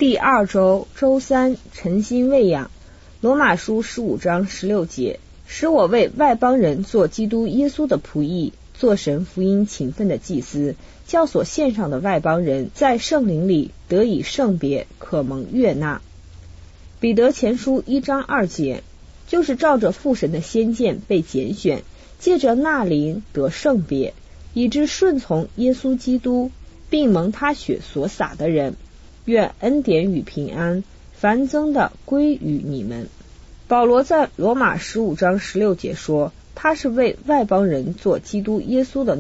第2周周3，诚心喂养。罗马书15章16节，使我为外邦人做基督耶稣的仆役，做神福音勤奋的祭司，教所献上的外邦人在圣灵里得以圣别，可蒙悦纳。彼得前书1章2节，就是照着父神的先见被拣选，借着那灵得圣别，以致顺从耶稣基督，并蒙他血所洒的人。愿恩典与平安繁增的归于你们。保罗在罗马15章16节说，他是为外邦人做基督耶稣的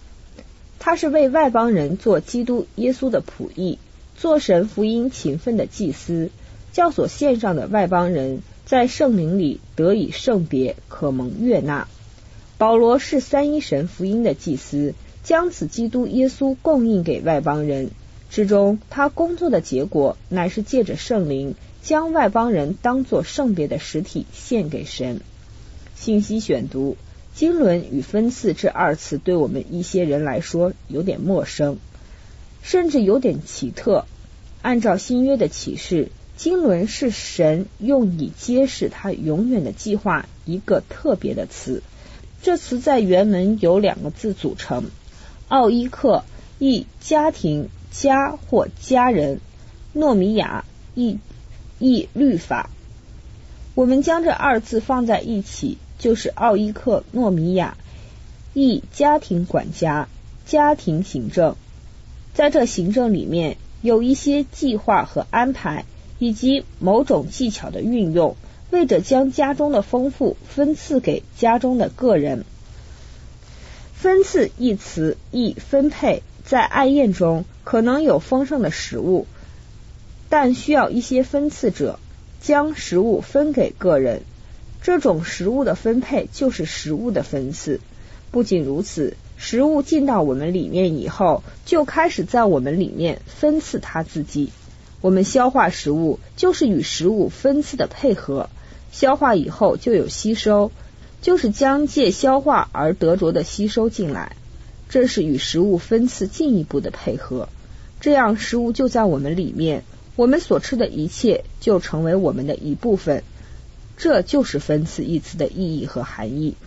仆役，做神福音勤奋的祭司，教所献上的外邦人在圣灵里得以圣别，可蒙悦纳。保罗是三一神福音的祭司，将此基督耶稣供应给外邦人之中，他工作的结果乃是借着圣灵将外邦人当作圣别的实体献给神。信息选读：经纶与分赐这2词对我们一些人来说有点陌生，甚至有点奇特。按照新约的启示，经纶是神用以揭示他永远的计划一个特别的词。这词在原文由2个字组成，奥伊克译家庭、家或家人，诺米亚译律法。我们将这2字放在一起，就是奥伊克诺米亚译家庭管家、家庭行政。在这行政里面有一些计划和安排，以及某种技巧的运用，为着将家中的丰富分赐给家中的个人。分赐一词亦分配，在爱宴中可能有丰盛的食物，但需要一些分赐者将食物分给个人。这种食物的分配就是食物的分赐。不仅如此，食物进到我们里面以后，就开始在我们里面分赐它自己。我们消化食物就是与食物分赐的配合，消化以后就有吸收，就是将借消化而得着的吸收进来，这是与食物分赐进一步的配合。这样食物就在我们里面，我们所吃的一切就成为我们的一部分。这就是分赐一词的意义和含义。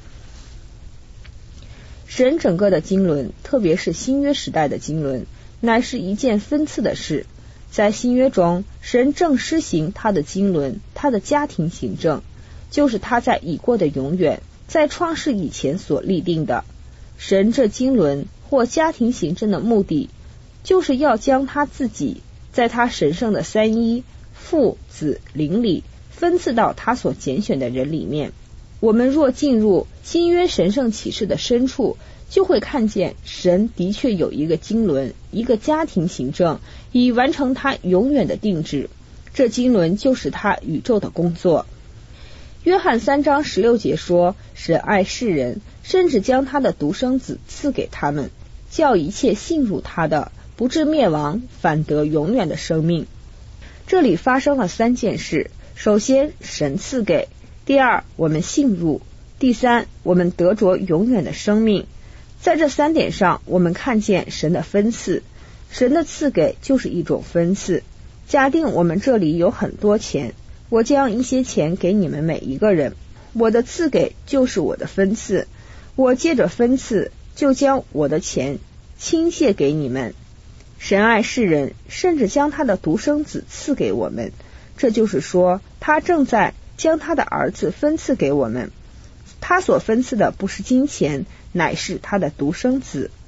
神整个的经纶，特别是新约时代的经纶，乃是一件分赐的事。在新约中，神正施行他的经纶，他的家庭行政，就是他在已过的永远，在创世以前所立定的。神这经纶或家庭行政的目的，就是要将他自己在他神圣的三一父子灵里分赐到他所拣选的人里面。我们若进入新约神圣启示的深处，就会看见神的确有一个经纶，一个家庭行政，以完成他永远的定制。这经纶就是他宇宙的工作。约翰3章16节说，神爱世人，甚至将他的独生子赐给他们，叫一切信入他的不至灭亡，反得永远的生命。这里发生了3件事：首先，神赐给；第二，我们信入；第三，我们得着永远的生命。在这3点上，我们看见神的分赐。神的赐给就是一种分赐。假定我们这里有很多钱，我将一些钱给你们每一个人，我的赐给就是我的分赐。我借着分赐，就将我的钱倾泻给你们。神爱世人，甚至将他的独生子赐给我们，这就是说，他正在将他的儿子分赐给我们。他所分赐的不是金钱，乃是他的独生子。